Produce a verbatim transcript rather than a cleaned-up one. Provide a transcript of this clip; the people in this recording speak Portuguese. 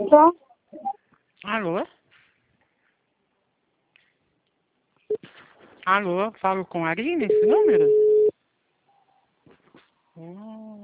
Tô? Alô? Alô, falo com a Aline, esse número? Hum.